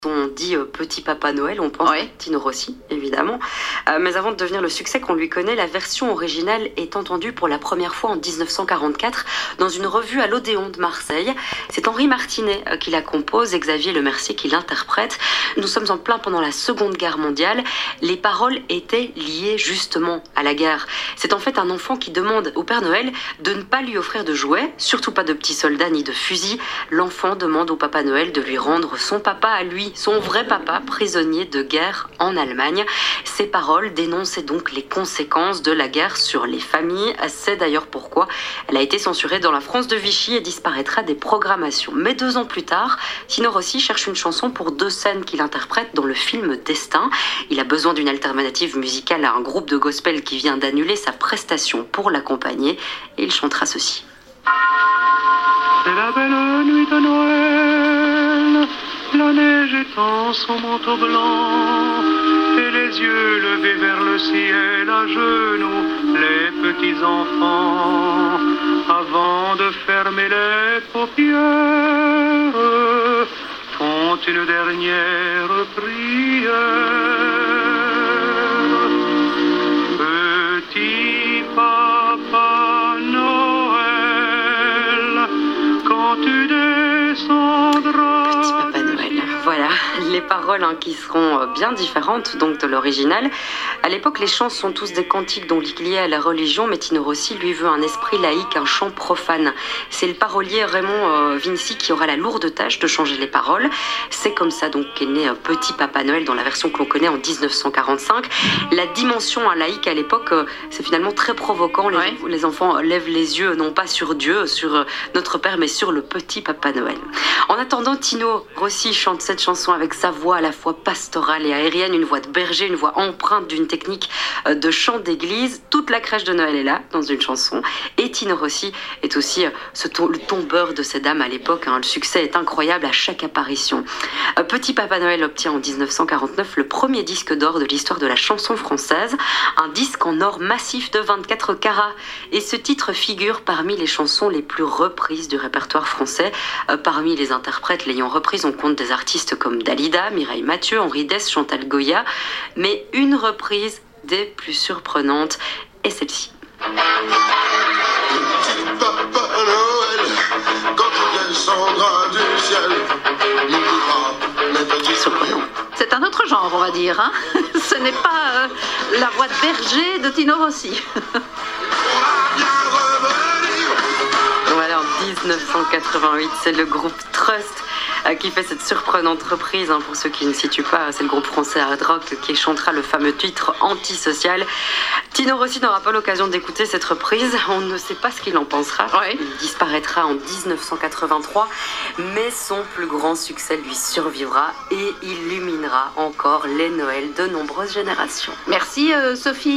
On dit Petit Papa Noël, on pense à Tino Rossi, évidemment. Mais avant de devenir le succès qu'on lui connaît, la version originale est entendue pour la première fois en 1944 dans une revue à l'Odéon de Marseille. C'est Henri Martinet qui la compose et Xavier Lemercier qui l'interprète. Nous sommes en plein pendant la Seconde Guerre mondiale. Les paroles étaient liées justement à la guerre. C'est en fait un enfant qui demande au Père Noël de ne pas lui offrir de jouets, surtout pas de petits soldats ni de fusils. L'enfant demande au Papa Noël de lui rendre son papa à lui, son vrai papa, prisonnier de guerre en Allemagne. Ces paroles dénonçaient donc les conséquences de la guerre sur les familles. C'est d'ailleurs pourquoi elle a été censurée dans la France de Vichy et disparaîtra des programmations. Mais 2 ans plus tard, Tino Rossi cherche une chanson pour 2 scènes qu'il interprète dans le film Destin. Il a besoin d'une alternative musicale à un groupe de gospel qui vient d'annuler sa prestation pour l'accompagner et il chantera ceci. C'est la belle nuit de Noël, la neige étend son manteau blanc, et les yeux levés vers le ciel à genoux, les petits enfants, avant de fermer les paupières, font une dernière prière. Petit Papa Noël, quand tu descendras. Voilà, les paroles qui seront bien différentes donc de l'original. À l'époque, les chants sont tous des cantiques donc liés à la religion, mais Tino Rossi lui veut un esprit laïque, un chant profane. C'est le parolier Raymond Vinci qui aura la lourde tâche de changer les paroles. C'est comme ça donc qu'est né Petit Papa Noël dans la version que l'on connaît en 1945. La dimension laïque à l'époque, c'est finalement très provoquant. Les enfants lèvent les yeux non pas sur Dieu, sur notre Père, mais sur le Petit Papa Noël. En attendant, Tino Rossi chante cette chanson avec sa voix à la fois pastorale et aérienne, une voix de berger, une voix empreinte d'une technique de chant d'église. Toute la crèche de Noël est là dans une chanson. Et Tino Rossi est aussi le tombeur de ces dames à l'époque. Le succès est incroyable à chaque apparition. Petit Papa Noël obtient en 1949 le premier disque d'or de l'histoire de la chanson française. Un disque en or massif de 24 carats. Et ce titre figure parmi les chansons les plus reprises du répertoire français. Parmi les interprètes l'ayant reprise, on compte des artistes comme Dalida, Mireille Mathieu, Henri Dess, Chantal Goya. Mais une reprise des plus surprenantes est celle-ci. Petit Papa Noël, quand tu descendras du ciel, n'oublie pas mes petits souriants. C'est un autre genre, on va dire. Hein. Ce n'est pas la voix de berger de Tino Rossi. Voilà, en 1988, c'est le groupe Trust qui fait cette surprenante reprise. Pour ceux qui ne situent pas, c'est le groupe français hard rock qui chantera le fameux titre Antisocial. Tino Rossi n'aura pas l'occasion d'écouter cette reprise. On ne sait pas ce qu'il en pensera. Il disparaîtra en 1983, mais son plus grand succès lui survivra et illuminera encore les Noëls de nombreuses générations. Merci Sophie.